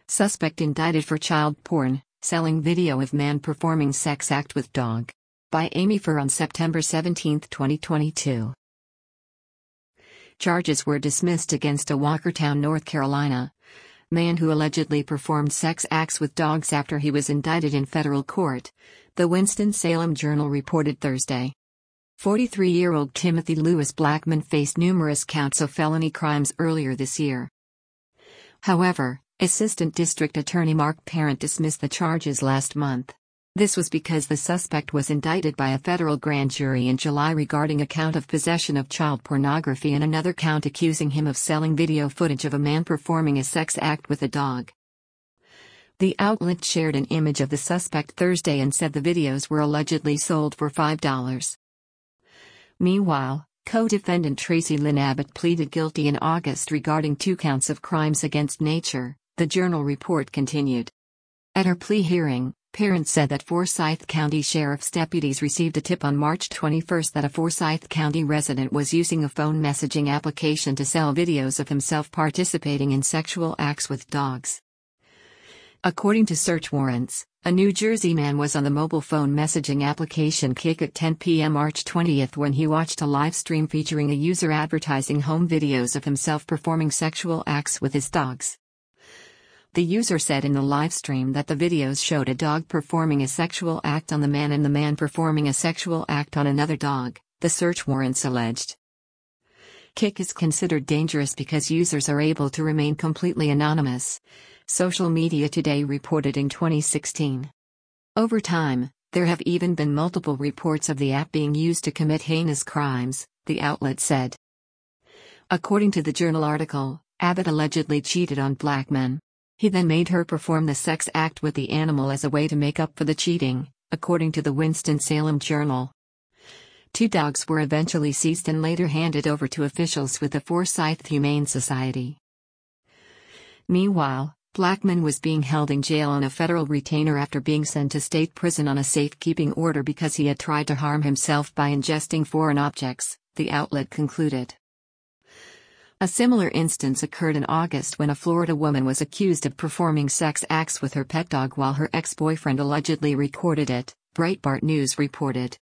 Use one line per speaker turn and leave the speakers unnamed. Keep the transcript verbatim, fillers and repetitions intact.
Suspect indicted for child porn, selling video of man performing sex act with dog. By Amy Fur on September seventeenth, twenty twenty-two. Charges were dismissed against a Walkertown, North Carolina man who allegedly performed sex acts with dogs after he was indicted in federal court, the Winston-Salem Journal reported Thursday. forty-three-year-old Timothy Lewis Blackman faced numerous counts of felony crimes earlier this year. However, Assistant District Attorney Mark Parent dismissed the charges last month. This was because the suspect was indicted by a federal grand jury in July regarding a count of possession of child pornography and another count accusing him of selling video footage of a man performing a sex act with a dog. The outlet shared an image of the suspect Thursday and said the videos were allegedly sold for five dollars. Meanwhile, co-defendant Tracy Lynn Abbott pleaded guilty in August regarding two counts of crimes against nature, the Journal report continued. At her plea hearing, Parent said that Forsyth County Sheriff's deputies received a tip on March twenty-first that a Forsyth County resident was using a phone messaging application to sell videos of himself participating in sexual acts with dogs. According to search warrants, a New Jersey man was on the mobile phone messaging application Kik at ten p m March twentieth when he watched a live stream featuring a user advertising home videos of himself performing sexual acts with his dogs. The user said in the live stream that the videos showed a dog performing a sexual act on the man and the man performing a sexual act on another dog, the search warrants alleged. Kik is considered dangerous because users are able to remain completely anonymous, Social Media Today reported in twenty sixteen. Over time, there have even been multiple reports of the app being used to commit heinous crimes, the outlet said. According to the Journal article, Abbott allegedly cheated on Blackman. He then made her perform the sex act with the animal as a way to make up for the cheating, according to the Winston-Salem Journal. Two dogs were eventually seized and later handed over to officials with the Forsyth Humane Society. Meanwhile, Blackman was being held in jail on a federal retainer after being sent to state prison on a safekeeping order because he had tried to harm himself by ingesting foreign objects, the outlet concluded. A similar instance occurred in August when a Florida woman was accused of performing sex acts with her pet dog while her ex-boyfriend allegedly recorded it, Breitbart News reported.